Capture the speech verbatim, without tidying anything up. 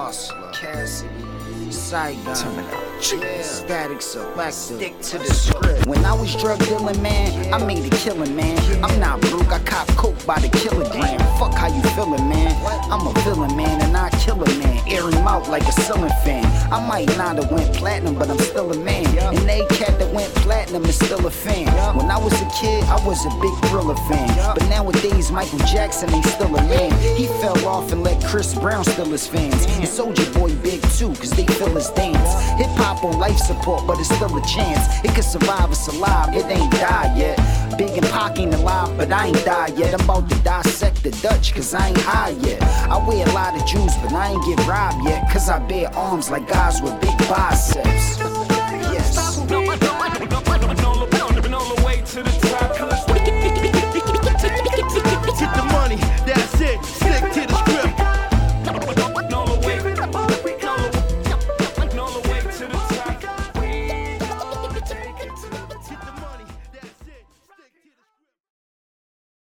Hustler, Cassidy, Saigon, Yeah. Static Selector. Stick to the script. When I was drug dealing, man, I made a killing, man. I'm not broke, I cop coke by the kilogram. Fuck how you feeling, man. I'm a villain, man, and I kill a man. Air him out like a ceiling fan. I might not have went platinum, but I'm still a man. And they cat that went platinum is still a fan. When I was a kid, I was a big Thriller fan. But nowadays, Michael Jackson ain't still a man. He fell off and let Chris Brown still his fans. And Soulja Boy big too, cause they feel his dance. Hip hop on life support, but it's still a chance. It could survive, it's alive, it ain't died yet. Big and Pac ain't alive, but I ain't died yet. I'm about to dissect the Dutch, cause I ain't high yet. I wear a lot of jewels, but I ain't get robbed yet. Cause I bear arms like guys with big biceps. Yes. Been all the way to the top. Get the money, that